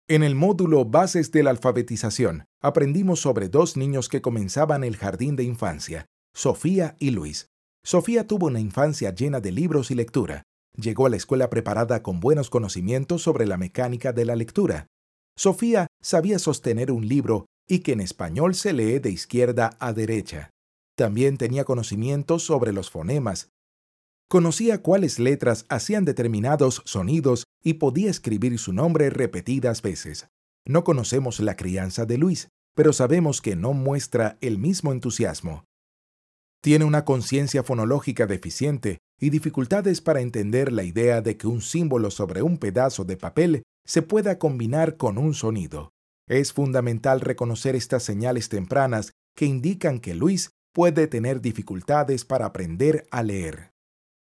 En el módulo Bases de la Alfabetización, aprendimos sobre dos niños que comenzaban el jardín de infancia, Sofía y Luis. Sofía tuvo una infancia llena de libros y lectura. Llegó a la escuela preparada con buenos conocimientos sobre la mecánica de la lectura. Sofía sabía sostener un libro y que en español se lee de izquierda a derecha. También tenía conocimientos sobre los fonemas. Conocía cuáles letras hacían determinados sonidos y podía escribir su nombre repetidas veces. No conocemos la crianza de Luis, pero sabemos que no muestra el mismo entusiasmo. Tiene una conciencia fonológica deficiente y dificultades para entender la idea de que un símbolo sobre un pedazo de papel se pueda combinar con un sonido. Es fundamental reconocer estas señales tempranas que indican que Luis puede tener dificultades para aprender a leer.